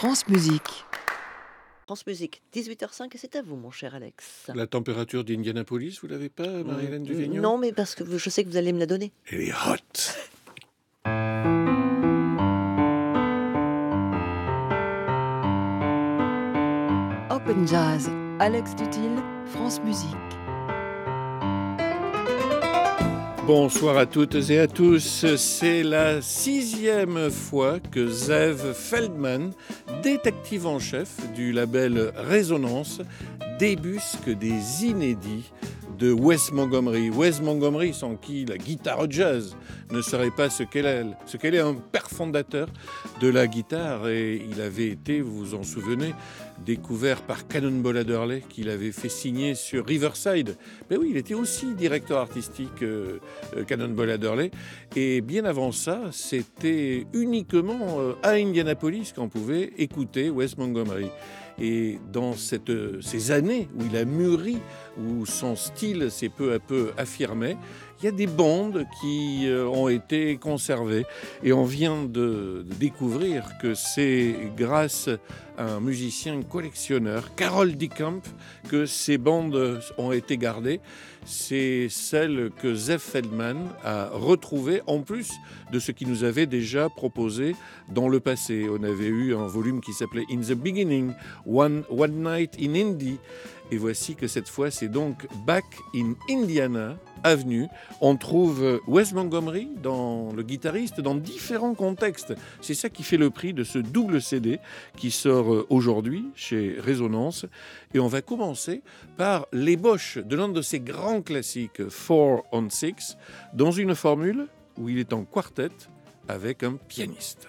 France Musique. France Musique, 18h05, et c'est à vous, mon cher Alex. La température d'Indianapolis, vous l'avez pas, Marie-Hélène Duvigneau? Non, mais parce que je sais que vous allez me la donner. Elle est hot. Open Jazz. Alex Dutil, France Musique. Bonsoir à toutes et à tous. C'est la 6e fois que Zeev Feldman, détective en chef du label Résonance, débusque des inédits de Wes Montgomery. Wes Montgomery, sans qui la guitare jazz ne serait pas ce qu'elle est, un père fondateur de la guitare. Et il avait été, vous vous en souvenez, découvert par Cannonball Adderley, qu'il avait fait signer sur Riverside. Ben oui, il était aussi directeur artistique Cannonball Adderley. Et bien avant ça, c'était uniquement à Indianapolis qu'on pouvait écouter Wes Montgomery. Et dans ces années où il a mûri, où son style s'est peu à peu affirmé, il y a des bandes qui ont été conservées. Et on vient de découvrir que c'est grâce à un musicien collectionneur, Carol DeCamp, que ces bandes ont été gardées. C'est celle que Zeev Feldman a retrouvée, en plus de ce qu'il nous avait déjà proposé dans le passé. On avait eu un volume qui s'appelait In the Beginning, One Night in Indy. Et voici que cette fois, c'est donc Back in Indiana Avenue. On trouve Wes Montgomery, le guitariste, dans différents contextes. C'est ça qui fait le prix de ce double CD qui sort aujourd'hui chez Résonance. Et on va commencer par l'ébauche de l'un de ses grands classiques, 4 on 6, dans une formule où il est en quartet avec un pianiste.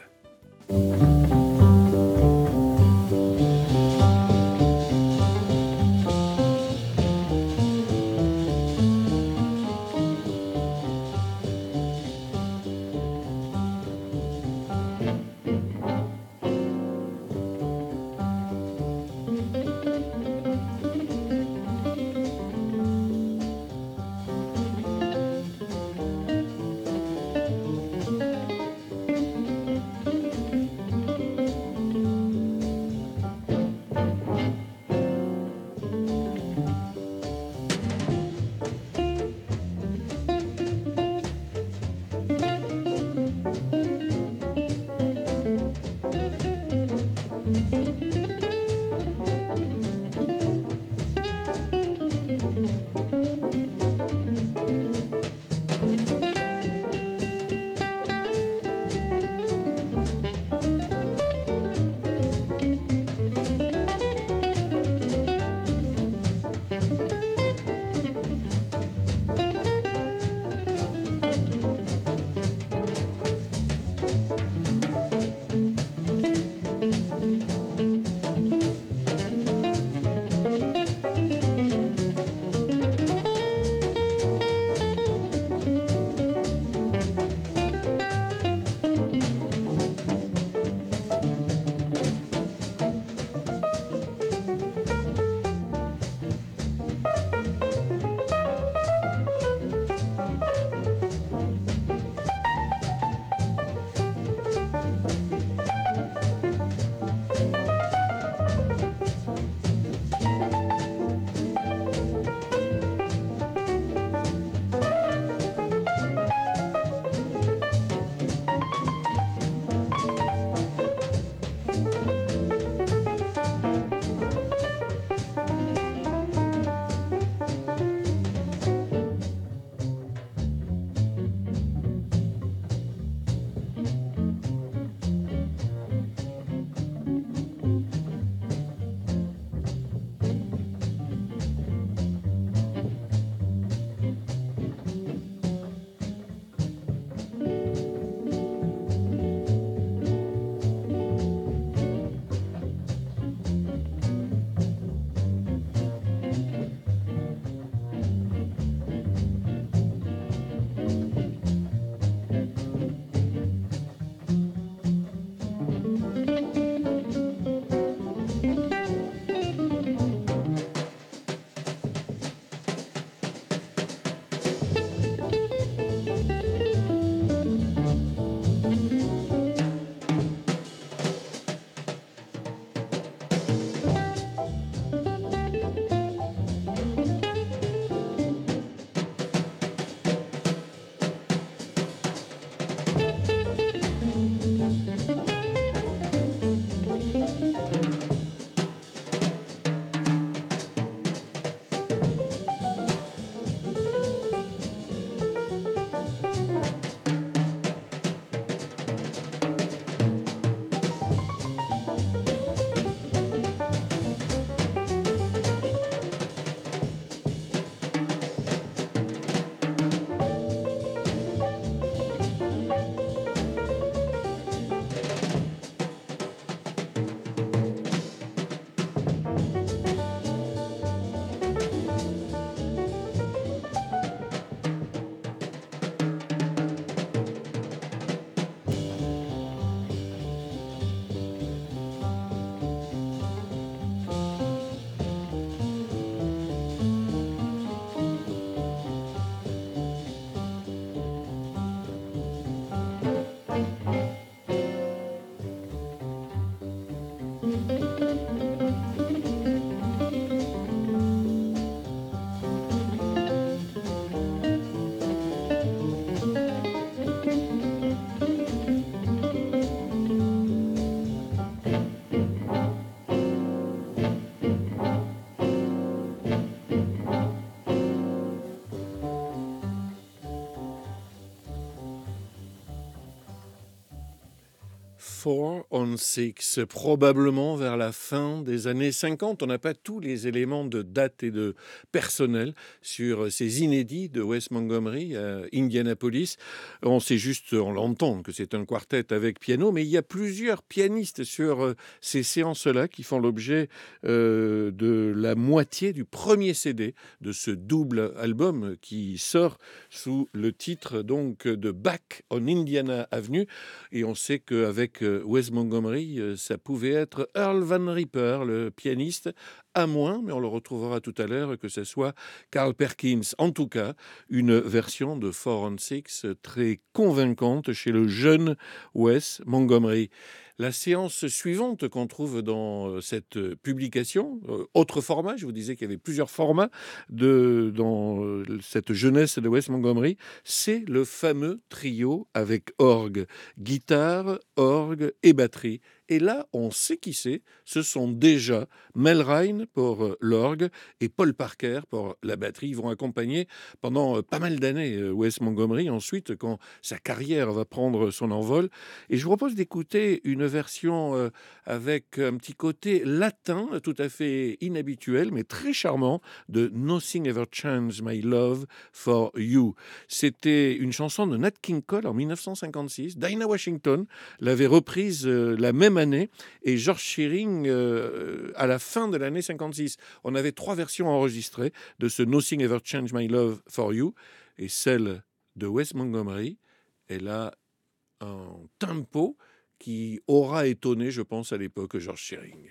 Four on Six, probablement vers la fin des années 50. On n'a pas tous les éléments de date et de personnel sur ces inédits de Wes Montgomery à Indianapolis. On sait juste, on l'entend, que c'est un quartet avec piano, mais il y a plusieurs pianistes sur ces séances-là qui font l'objet de la moitié du premier CD de ce double album qui sort sous le titre donc de Back on Indiana Avenue. Et on sait qu'avec Wes Montgomery, ça pouvait être Earl Van Ripper, le pianiste, à moins, mais on le retrouvera tout à l'heure, que ce soit Carl Perkins. En tout cas, une version de Four on Six très convaincante chez le jeune Wes Montgomery. La séance suivante qu'on trouve dans cette publication, autre format, je vous disais qu'il y avait plusieurs formats dans cette jeunesse de Wes Montgomery, c'est le fameux trio avec orgue, guitare, orgue et batterie. Et là, on sait qui c'est. Ce sont déjà Mel Ryan pour l'orgue et Paul Parker pour la batterie. Ils vont accompagner pendant pas mal d'années Wes Montgomery. Ensuite, quand sa carrière va prendre son envol. Et je vous propose d'écouter une version avec un petit côté latin, tout à fait inhabituel, mais très charmant, de Nothing Ever Changed My Love for You. C'était une chanson de Nat King Cole en 1956. Dinah Washington l'avait reprise la même année et George Shearing à la fin de l'année 56. On avait 3 versions enregistrées de ce Nothing Ever Changed My Love for You, et celle de Wes Montgomery, elle a un tempo qui aura étonné, je pense, à l'époque George Shearing.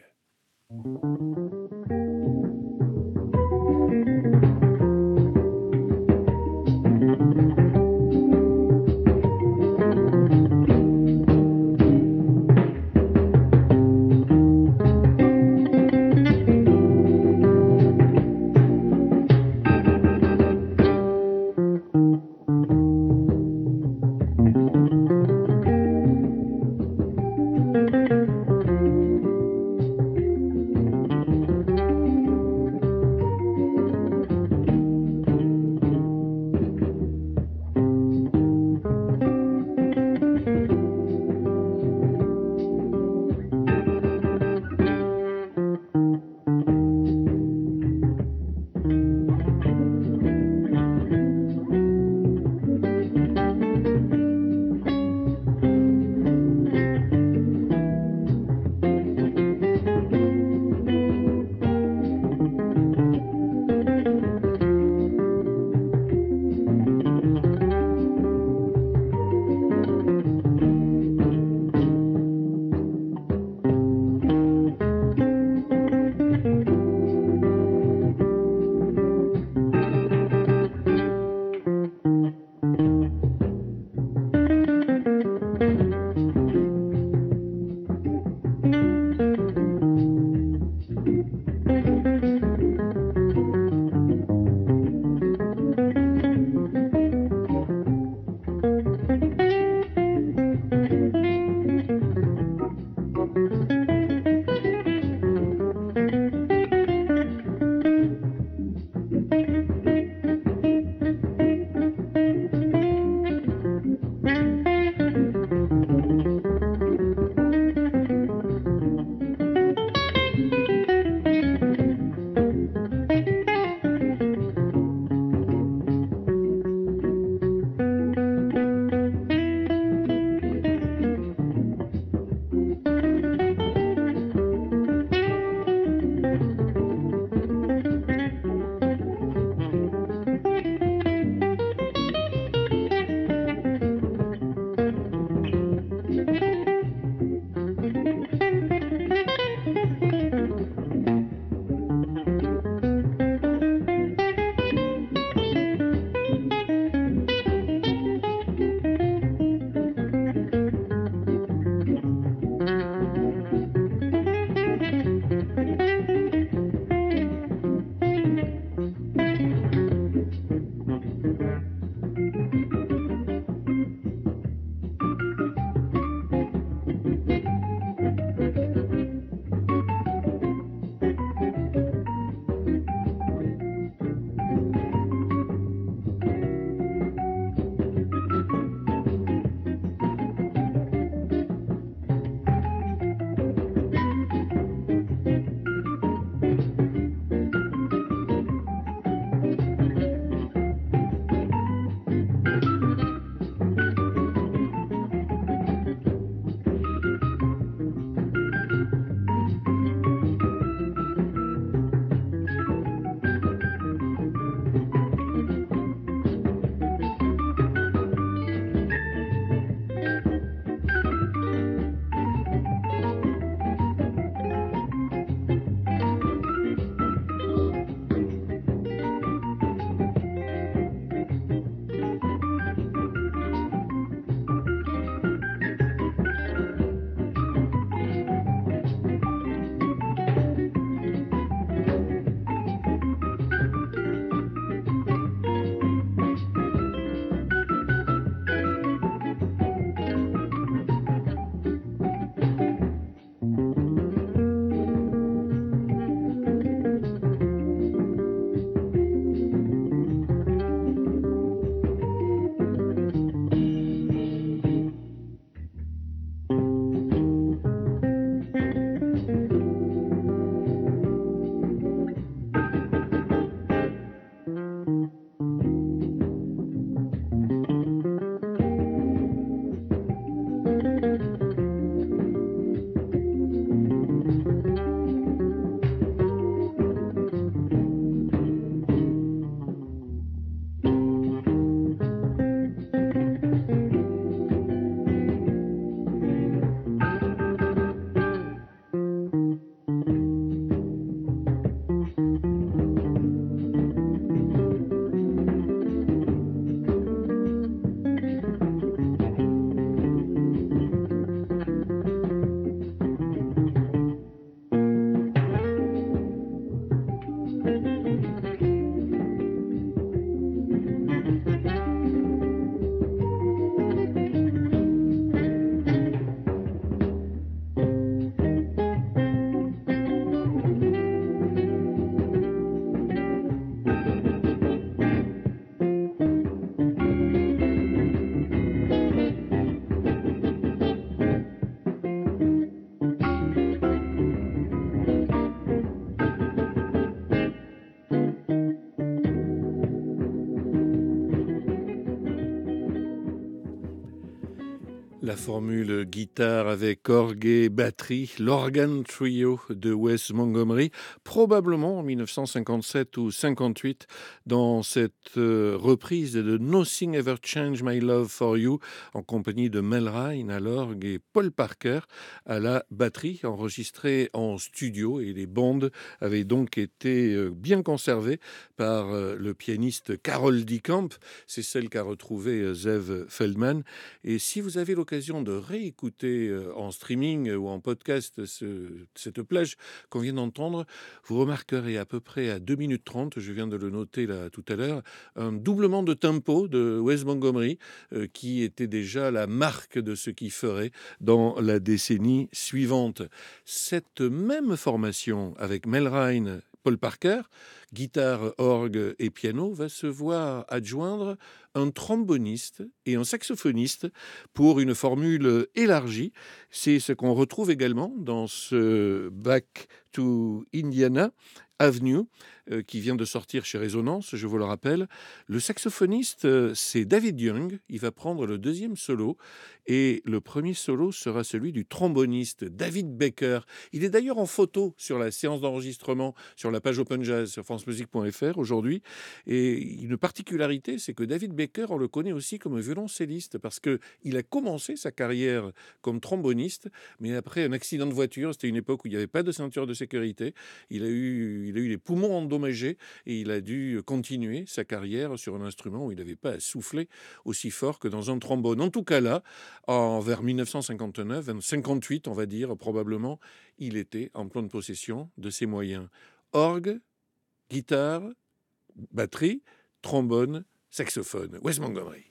La formule guitare avec orgue et batterie, l'Organ Trio de Wes Montgomery, probablement en 1957 ou 58, dans cette reprise de Nothing Ever Changed My Love for You, en compagnie de Mel Ryan à l'orgue et Paul Parker à la batterie, enregistrée en studio, et les bandes avaient donc été bien conservées par le pianiste Carol DeCamp. C'est celle qu'a retrouvée Zeev Feldman. Et si vous avez l'occasion de réécouter en streaming ou en podcast cette plage qu'on vient d'entendre, vous remarquerez à peu près à 2 minutes 30, je viens de le noter là tout à l'heure, un doublement de tempo de Wes Montgomery qui était déjà la marque de ce qu'il ferait dans la décennie suivante. Cette même formation avec Mel Ryan, Paul Parker, guitare, orgue et piano, va se voir adjoindre un tromboniste et un saxophoniste pour une formule élargie. C'est ce qu'on retrouve également dans ce Back to Indiana Avenue qui vient de sortir chez Résonance, je vous le rappelle. Le saxophoniste, c'est David Young. Il va prendre le deuxième solo et le premier solo sera celui du tromboniste David Baker. Il est d'ailleurs en photo sur la séance d'enregistrement sur la page Open Jazz sur francemusique.fr aujourd'hui. Et une particularité, c'est que David Baker, on le connaît aussi comme violoncelliste parce qu'il a commencé sa carrière comme tromboniste, mais après un accident de voiture, c'était une époque où il n'y avait pas de ceinture de sécurité, il a eu les poumons endommagés et il a dû continuer sa carrière sur un instrument où il n'avait pas à souffler aussi fort que dans un trombone. En tout cas là, vers 1959, 58 on va dire probablement, il était en pleine possession de ses moyens. Orgue, guitare, batterie, trombone, saxophone. Wes Montgomery.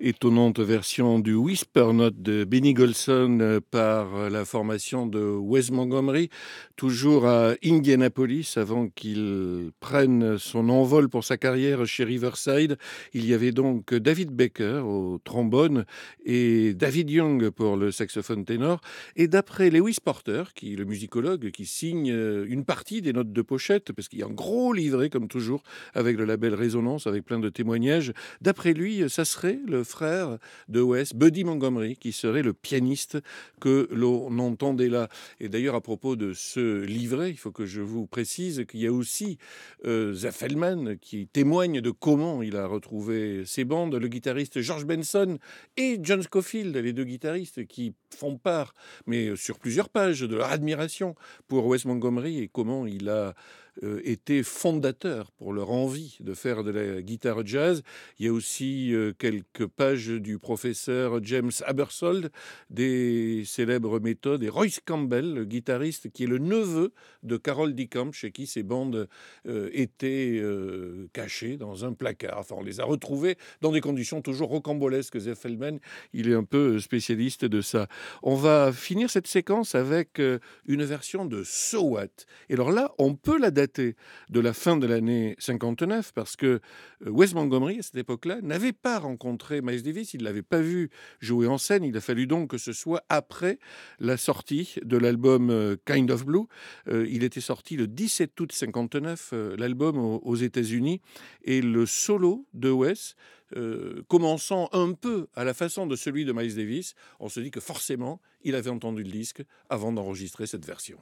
étonnante version du Whisper Note de Benny Golson par la formation de Wes Montgomery, toujours à Indianapolis, avant qu'il prenne son envol pour sa carrière chez Riverside. Il y avait donc David Baker au trombone et David Young pour le saxophone ténor. Et d'après Lewis Porter, qui est le musicologue, qui signe une partie des notes de pochette, parce qu'il y a un gros livret, comme toujours, avec le label Résonance, avec plein de témoignages, d'après lui, ça serait le frère de Wes, Buddy Montgomery, qui serait le pianiste que l'on entendait là. Et d'ailleurs, à propos de ce livret, il faut que je vous précise qu'il y a aussi Zef Feldman qui témoigne de comment il a retrouvé ses bandes, le guitariste George Benson et John Scofield, les deux guitaristes qui font part, mais sur plusieurs pages, de leur admiration pour Wes Montgomery et comment il a été fondateur pour leur envie de faire de la guitare jazz. Il y a aussi quelques pages du professeur James Abersold, des célèbres méthodes, et Royce Campbell, le guitariste qui est le neveu de Carol Decamp, chez qui ces bandes étaient cachées dans un placard. Enfin, on les a retrouvées dans des conditions toujours rocambolesques. Zef Feldman, il est un peu spécialiste de ça. On va finir cette séquence avec une version de So What. Et alors là, on peut la dater de la fin de l'année 59 parce que Wes Montgomery, à cette époque-là, n'avait pas rencontré Miles Davis, il ne l'avait pas vu jouer en scène. Il a fallu donc que ce soit après la sortie de l'album Kind of Blue. Il était sorti le 17 août 59, l'album aux États-Unis, et le solo de Wes, commençant un peu à la façon de celui de Miles Davis, on se dit que forcément, il avait entendu le disque avant d'enregistrer cette version.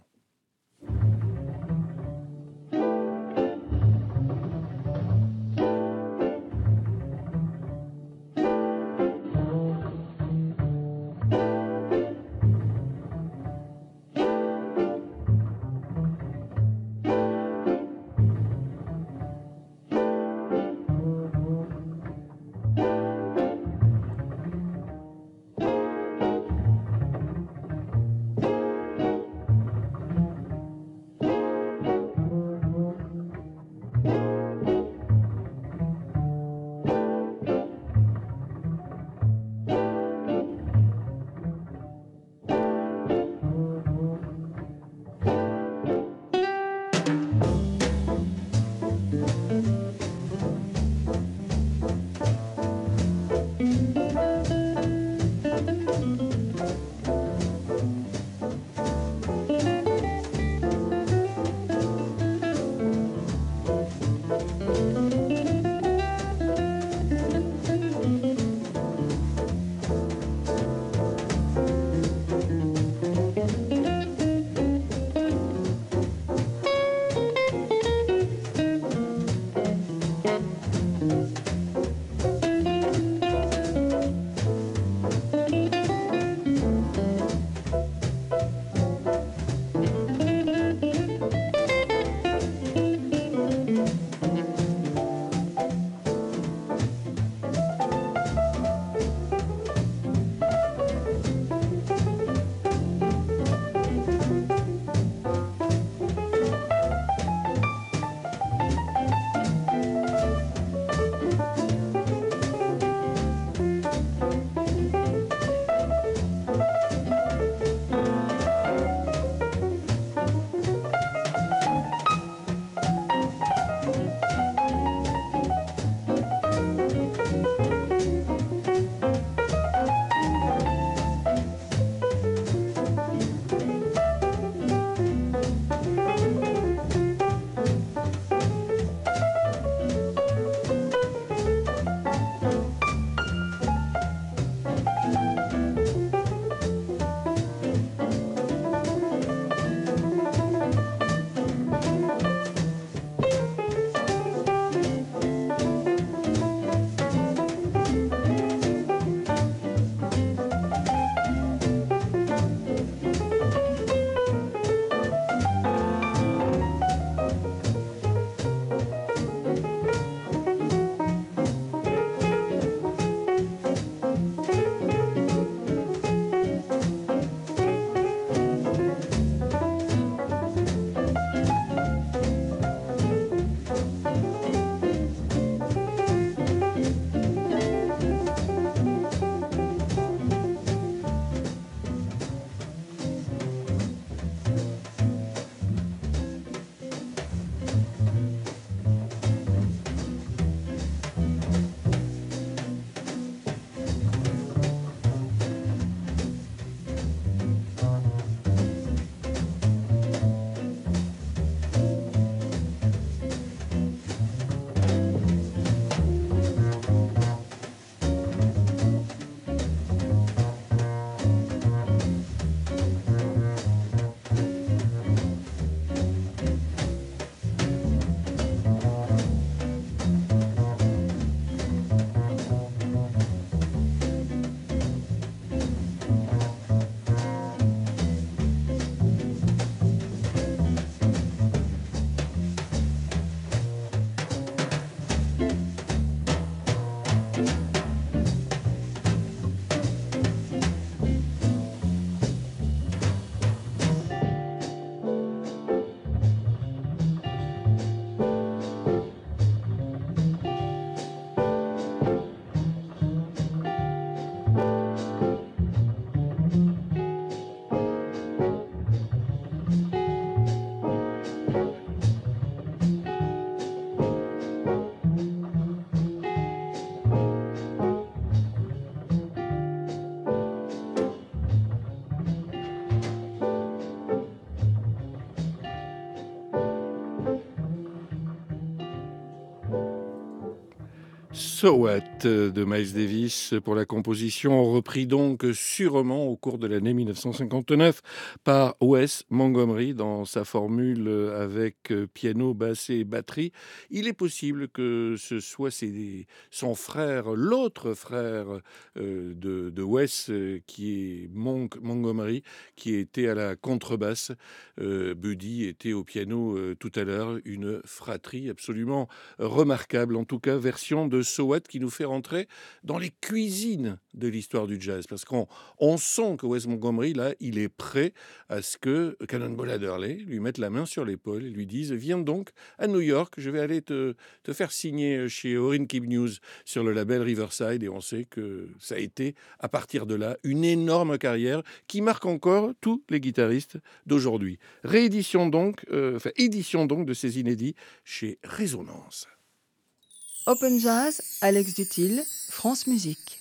So What de Miles Davis pour la composition, repris donc sûrement au cours de l'année 1959 par Wes Montgomery dans sa formule avec piano, basse et batterie. Il est possible que ce soit son frère, l'autre frère de Wes, qui est Montgomery, qui était à la contrebasse. Buddy était au piano tout à l'heure, une fratrie absolument remarquable, en tout cas version de So What qui nous fait rentrer dans les cuisines de l'histoire du jazz, parce qu'on sent que Wes Montgomery, là, il est prêt à ce que Cannonball Adderley lui mette la main sur l'épaule et lui dise « Viens donc à New York, je vais aller te faire signer chez Orrin Kib News sur le label Riverside ». Et on sait que ça a été, à partir de là, une énorme carrière qui marque encore tous les guitaristes d'aujourd'hui. Édition donc de ces inédits chez Résonance. Open Jazz, Alex Dutil, France Musique.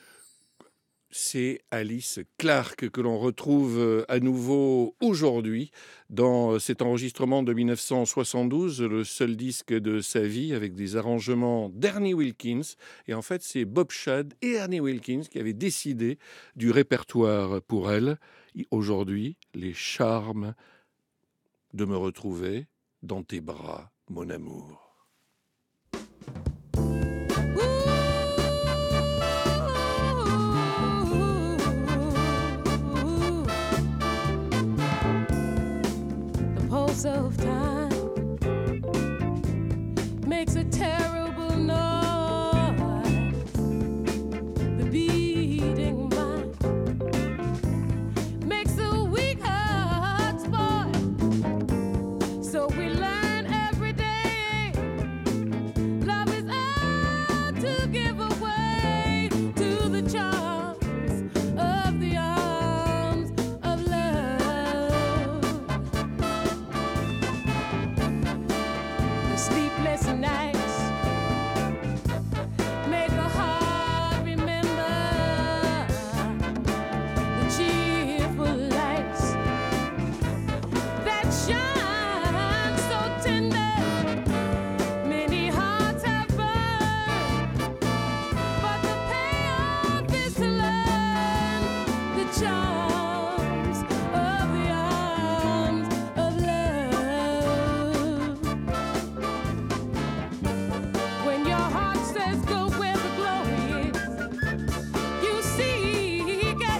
C'est Alice Clark que l'on retrouve à nouveau aujourd'hui dans cet enregistrement de 1972, le seul disque de sa vie avec des arrangements d'Ernie Wilkins. Et en fait, c'est Bob Shad et Ernie Wilkins qui avaient décidé du répertoire pour elle. Aujourd'hui, les charmes de me retrouver dans tes bras, mon amour. Of time makes a terrible noise. The beating mind makes a weak heart spoil. So we learn every day. Love is out to give away to the charms of the arms of love. Sleepless nights make a heart remember the cheerful lights that shine so tender. Many hearts have burned, but the payoff is to learn the charms of the arms of love. When your heart says go where the glory is, you seek it.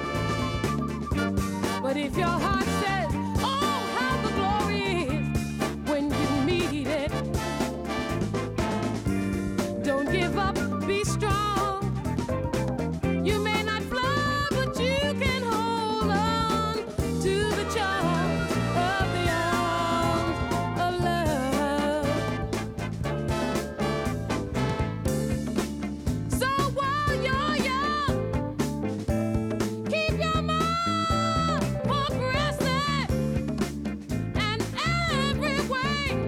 But if your heart says, oh, how the glory is when you meet it, don't give up, be strong. You may not fly, but you can hold on to the charms of the arms of love. So while you're young, keep your mind progressive, and every way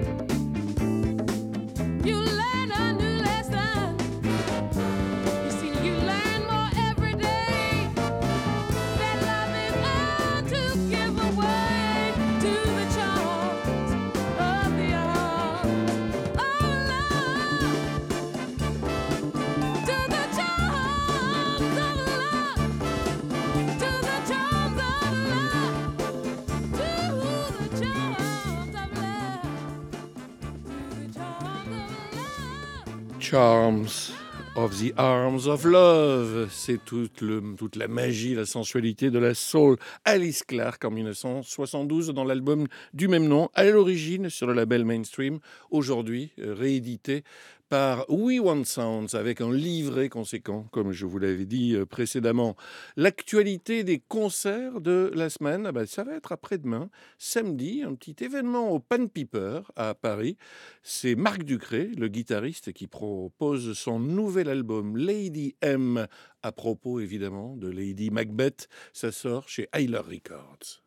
you learn a new lesson. You see, you learn more every day. That love is all to give away to the charms of the arms of love. To the charms of love, to the charms of love, to the charms of love, to the charms of love. Charms of the Arms of Love, c'est toute la magie, la sensualité de la soul. Alice Clark en 1972 dans l'album du même nom, à l'origine sur le label Mainstream, aujourd'hui réédité par We Want Sounds avec un livret conséquent, comme je vous l'avais dit précédemment. L'actualité des concerts de la semaine, ça va être après-demain, samedi, un petit événement au Pan Piper à Paris. C'est Marc Ducré, le guitariste, qui propose son nouvel album Lady M, à propos évidemment de Lady Macbeth. Ça sort chez Hyler Records.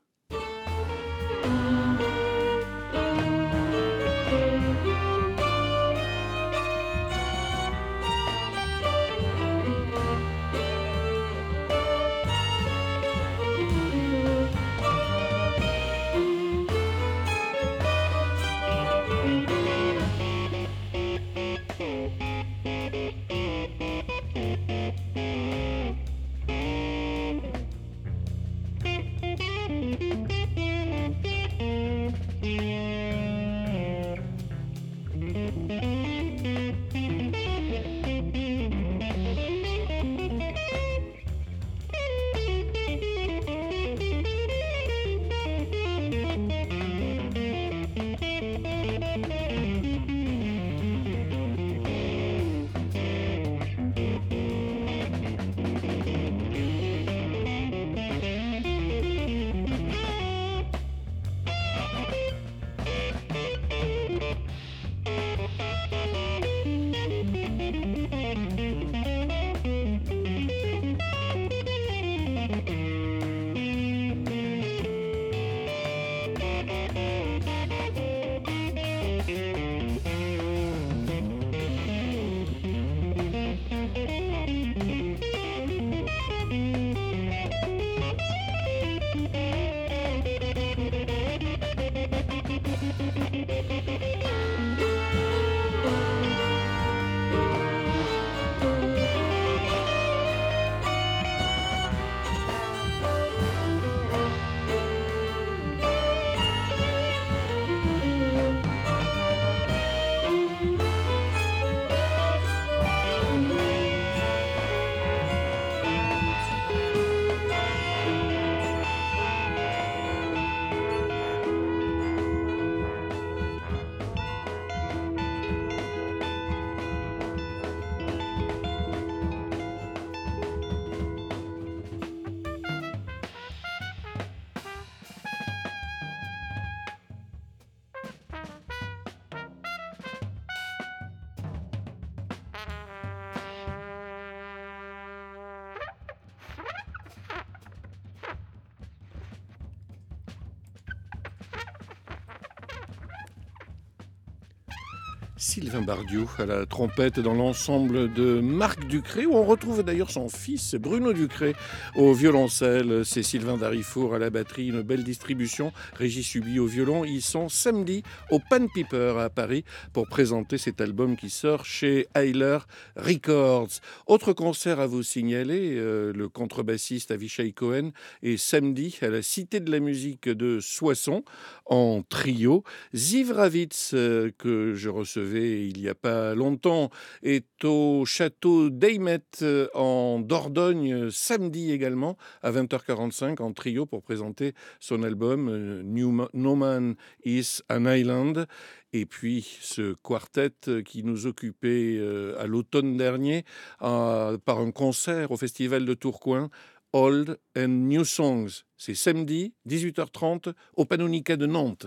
Sylvain Bardiou à la trompette dans l'ensemble de Marc Ducré, où on retrouve d'ailleurs son fils Bruno Ducré au violoncelle. C'est Sylvain Darifour à la batterie, une belle distribution. Régis Subi au violon. Ils sont samedi au Pan Piper à Paris pour présenter cet album qui sort chez Heiler Records. Autre concert à vous signaler, le contrebassiste Avishai Cohen est samedi à la Cité de la musique de Soissons en trio. Ziv Ravitz, que je recevais il n'y a pas longtemps, est au château d'Eymet en Dordogne samedi également à 20h45 en trio pour présenter son album No Man is an Island. Et puis ce quartet qui nous occupait à l'automne dernier par un concert au Festival de Tourcoing, Old and New Songs. C'est samedi, 18h30, au Panonica de Nantes.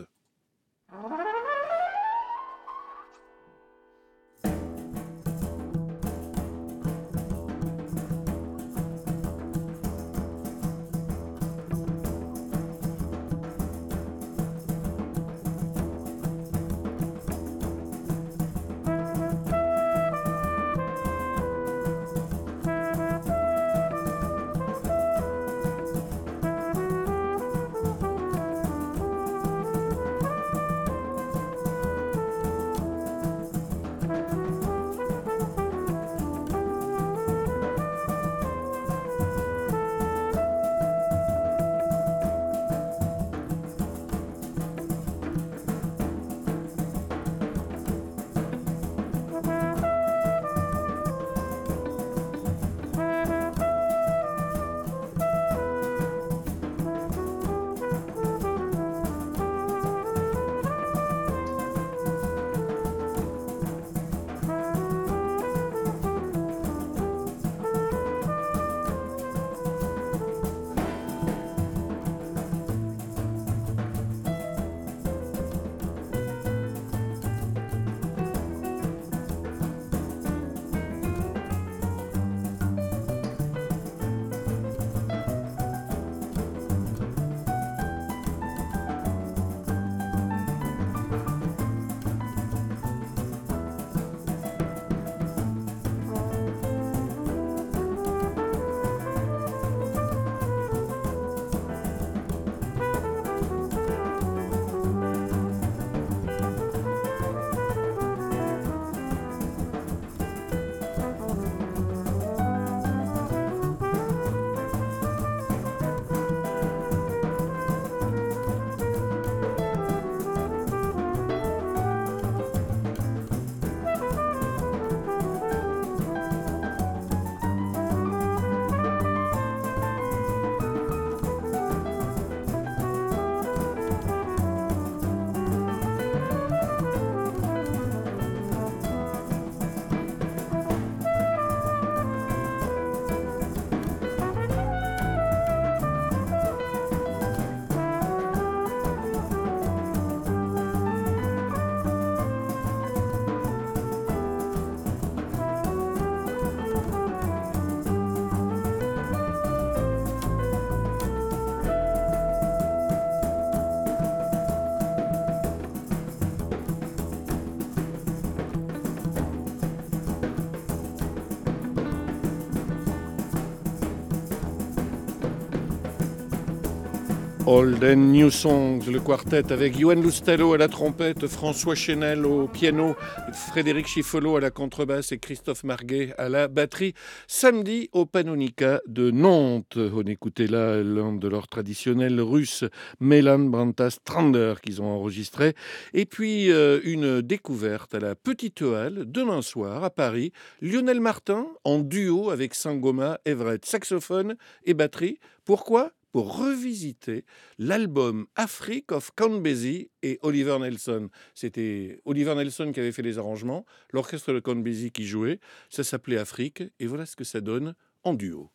Old and New Songs, le quartet avec Yoann Loustalot à la trompette, François Chenel au piano, Frédéric Chiffolo à la contrebasse et Christophe Marguet à la batterie. Samedi au Panonica de Nantes. On écoutait là l'un de leurs traditionnels russes, Melan Branta Strander, qu'ils ont enregistré. Et puis une découverte à la Petite Halle demain soir à Paris. Lionel Martin en duo avec Sangoma Everett, saxophone et batterie. Pourquoi ? Pour revisiter l'album Afrique of Count Basie et Oliver Nelson. C'était Oliver Nelson qui avait fait les arrangements, l'orchestre de Count Basie qui jouait, ça s'appelait Afrique, et voilà ce que ça donne en duo.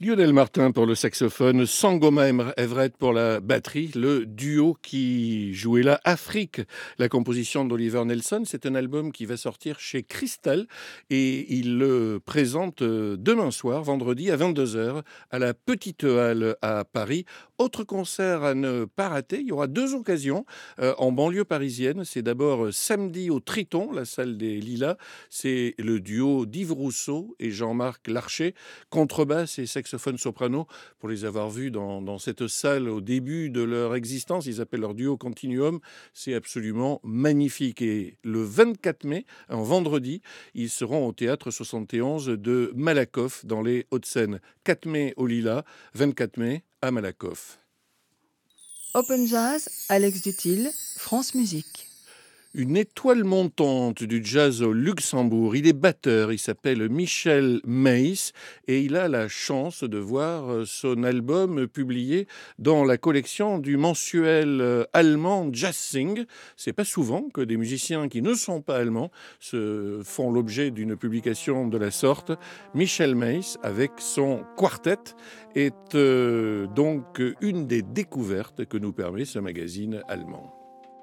Lionel Martin pour le saxophone, Sangoma Everett pour la batterie, le duo qui jouait là Afrique, la composition d'Oliver Nelson. C'est un album qui va sortir chez Crystal et il le présente demain soir, vendredi à 22h à la Petite Halle à Paris. Autre concert à ne pas rater, il y aura 2 occasions en banlieue parisienne. C'est d'abord samedi au Triton, la salle des Lilas. C'est le duo d'Yves Rousseau et Jean-Marc Larcher, contrebasse et saxophone soprano. Pour les avoir vus dans cette salle au début de leur existence, ils appellent leur duo Continuum. C'est absolument magnifique. Et le 24 mai, un vendredi, ils seront au Théâtre 71 de Malakoff dans les Hauts-de-Seine. 4 mai au Lilas, 24 mai à Malakoff. Open Jazz, Alex Dutil, France Musique. Une étoile montante du jazz au Luxembourg. Il est batteur, il s'appelle Michel Meis et il a la chance de voir son album publié dans la collection du mensuel allemand Jazzsing. C'est pas souvent que des musiciens qui ne sont pas allemands se font l'objet d'une publication de la sorte. Michel Meis, avec son quartet, est donc une des découvertes que nous permet ce magazine allemand.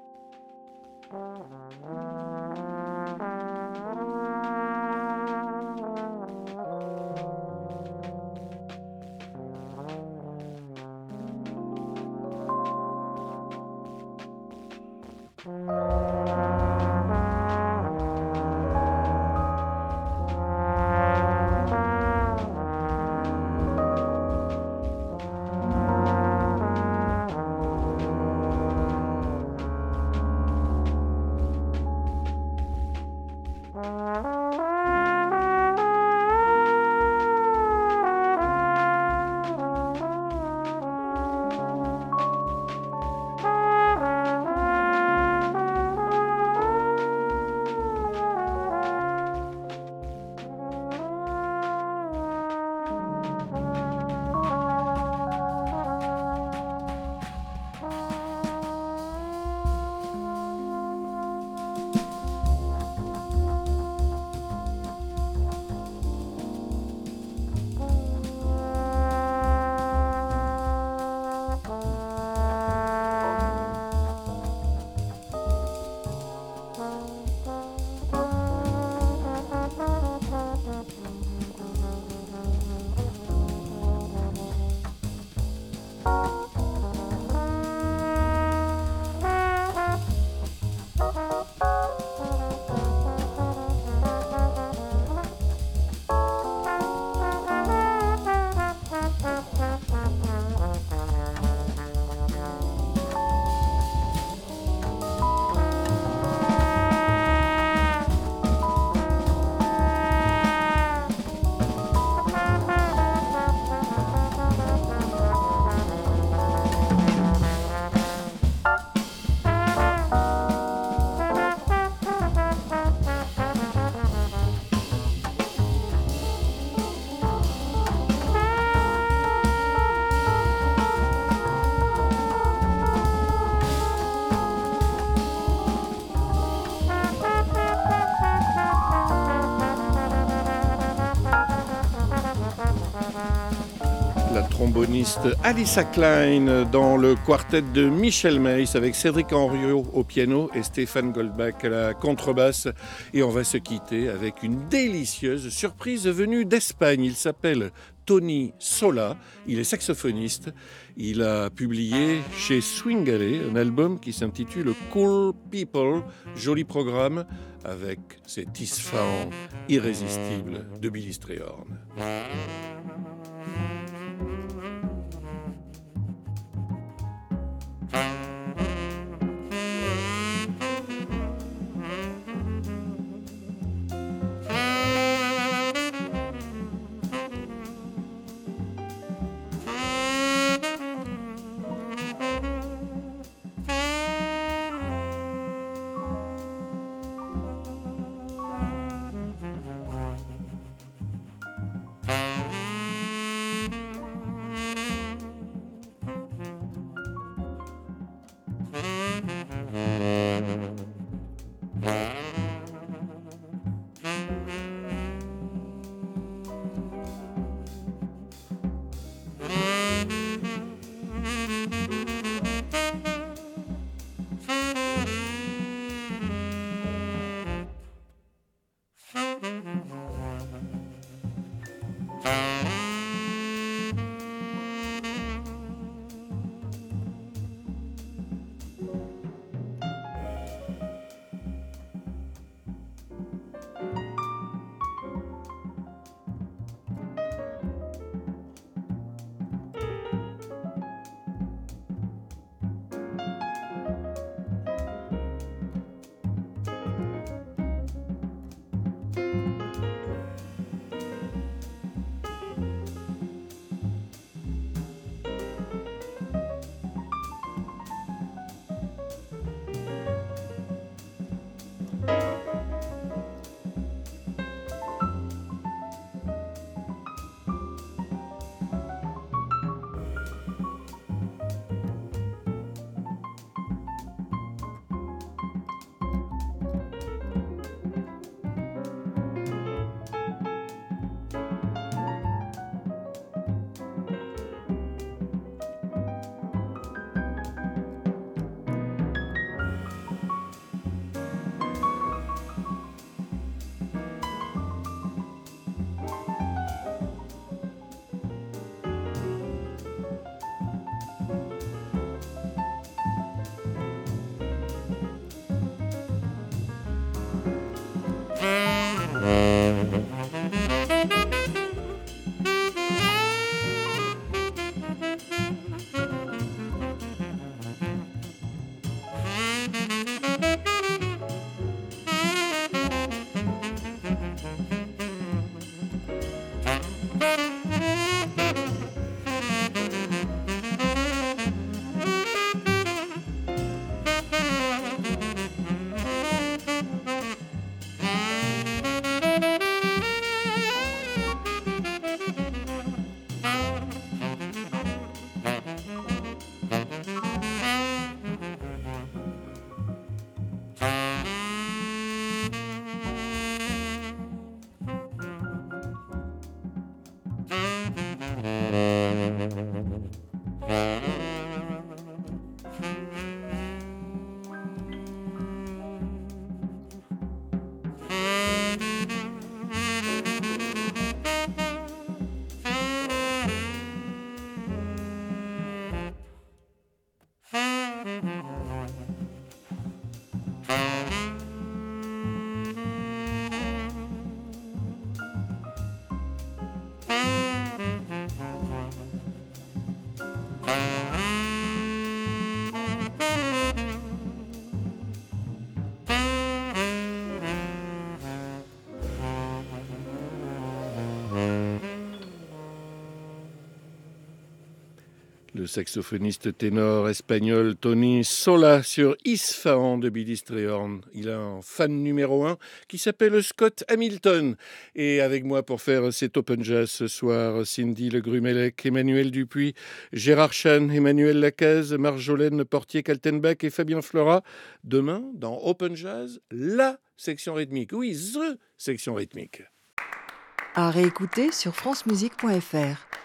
Tromboniste Alissa Klein dans le quartet de Michel Meis avec Cédric Henriot au piano et Stéphane Goldbach à la contrebasse. Et on va se quitter avec une délicieuse surprise venue d'Espagne. Il s'appelle Tony Sola, il est saxophoniste. Il a publié chez Swingale un album qui s'intitule Cool People, joli programme avec ces tisserands irrésistibles de Billy Strayhorn. Le saxophoniste ténor espagnol Tony Sola sur Isfahan de Billy Strayhorn. Il a un fan numéro 1 qui s'appelle Scott Hamilton. Et avec moi pour faire cet Open Jazz ce soir, Cindy Le Grumelec, Emmanuel Dupuis, Gérard Chan, Emmanuel Lacaze, Marjolaine Portier-Kaltenbach et Fabien Flora. Demain, dans Open Jazz, la section rythmique. Oui, the section rythmique. À réécouter sur francemusique.fr.